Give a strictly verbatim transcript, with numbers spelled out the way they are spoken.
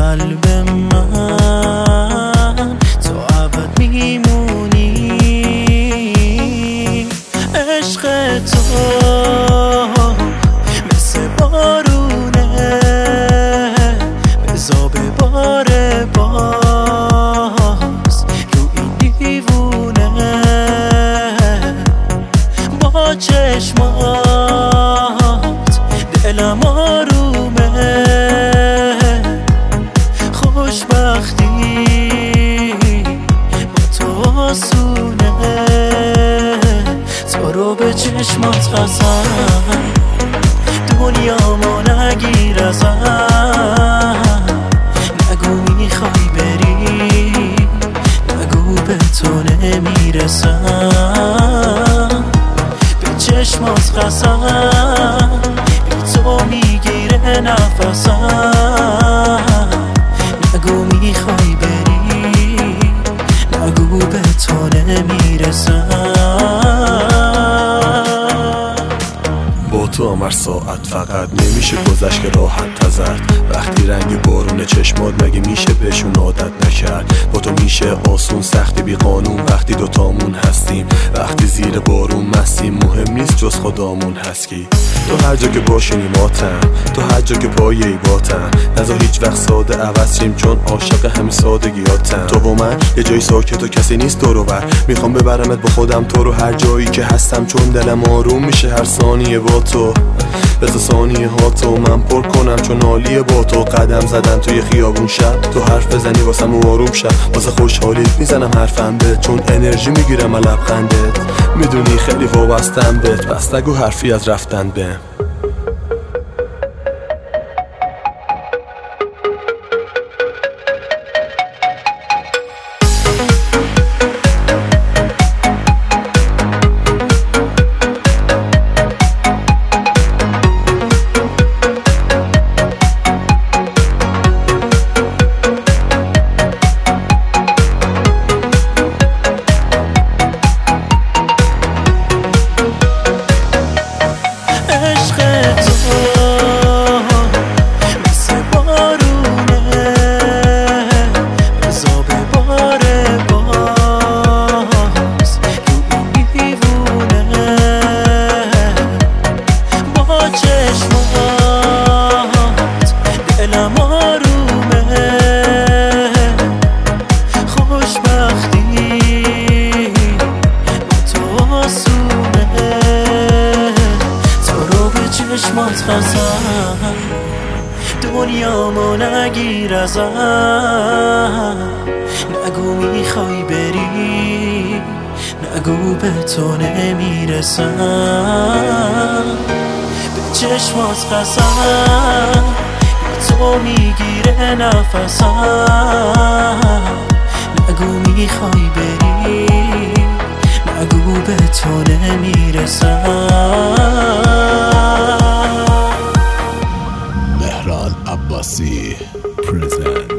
قلب من تو ابد میمونی. عشق تو مثل بارونه بزا بباره باز رو این دیوونه. با چشمات دلم آرومه، خوشبختی با تو آسونه. تو رو به چشمات قسم دنیامو نگیر ازم. نگو میخوای بری، نگو به تو نمیرسم. به چشمات قسم بی تو میگیره نفسم. نگو میخوای بری، نگو به تو نمیرسم. با تو هم هر ساعت فقط نمیشه گذشت که راحت تزد. وقتی رنگ بارون چشمات مگه میشه بهشون عادت نکرد. با تو میشه آسون سختی بی قانون وقتی دوتامون هستیم. وقتی زیر بارون مستیم مهم نیست جز خدامون هست کی. تو هر جا که باشی نیماتم، تو هر جا که پایه ای باتم. نزا هیچ وقت ساده عوض شیم چون عاشق همین سادگیاتم. تو و من یه جای ساکت و کسی نیست دور و بر. میخوام ببرمت با خودم تو رو هر جایی که هستم، چون دلم آروم میشه هر ثانیه با تو. بذار ثانیه ها تو من پر کنم چون عالیه با تو. قدم زدن توی خیابون شب تو حرف بزنی واسم و آروم شب. واسه خوشحالیت میزنم حرفم بهت چون انرژی میگیرم از لبخندت. میدونی خیلی وابستم بهت پس نگو حرفی از رفتن بهم. چشمات قسم دنیامو نگیر ازم. نگو میخوای بری، نگو به تو نمیرسم. به چشمات قسم بی تو میگیره نفسم. نگو میخوای بری، نگو به تو نمیرسم. مهران عباسی present